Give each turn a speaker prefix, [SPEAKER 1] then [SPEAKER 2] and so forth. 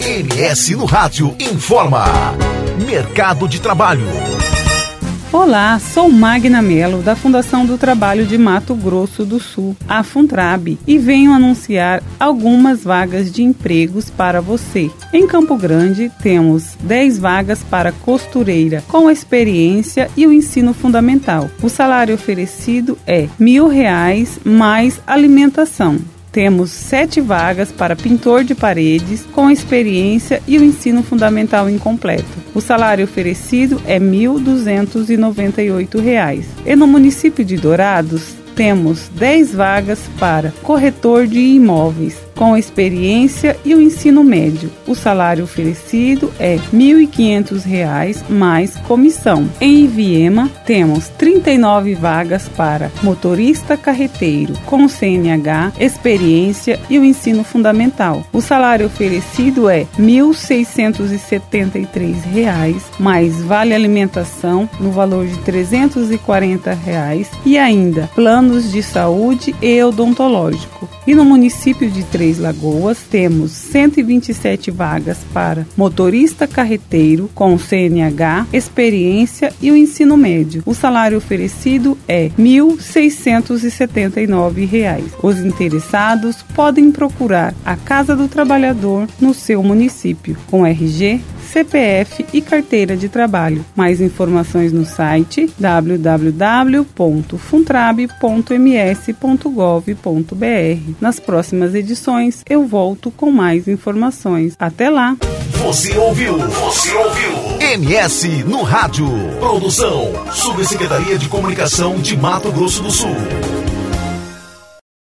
[SPEAKER 1] MS no Rádio informa. Mercado de trabalho.
[SPEAKER 2] Olá, sou Magna Mello, da Fundação do Trabalho de Mato Grosso do Sul, a Funtrab, e venho anunciar algumas vagas de empregos para você. Em Campo Grande, temos 10 vagas para costureira, com experiência e o ensino fundamental. O salário oferecido é R$ 1.000 mais alimentação. Temos 7 vagas para pintor de paredes, com experiência e o ensino fundamental incompleto. O salário oferecido é R$ 1.298. E no município de Dourados, temos 10 vagas para corretor de imóveis, com experiência e o ensino médio. O salário oferecido é R$ 1.500 mais comissão. Em Iviema, temos 39 vagas para motorista carreteiro, com CNH, experiência e o ensino fundamental. O salário oferecido é R$ 1.673 mais vale alimentação no valor de R$ 340 e ainda planos de saúde e odontológico. E no município de Três Lagoas, temos 127 vagas para motorista carreteiro com CNH, experiência e o ensino médio. O salário oferecido é R$ 1.679. Os interessados podem procurar a Casa do Trabalhador no seu município, com RG, CPF e carteira de trabalho. Mais informações no site www.funtrab.ms.gov.br. Nas próximas edições eu volto com mais informações. Até lá!
[SPEAKER 1] Você ouviu MS no Rádio. Produção Subsecretaria de Comunicação de Mato Grosso do Sul.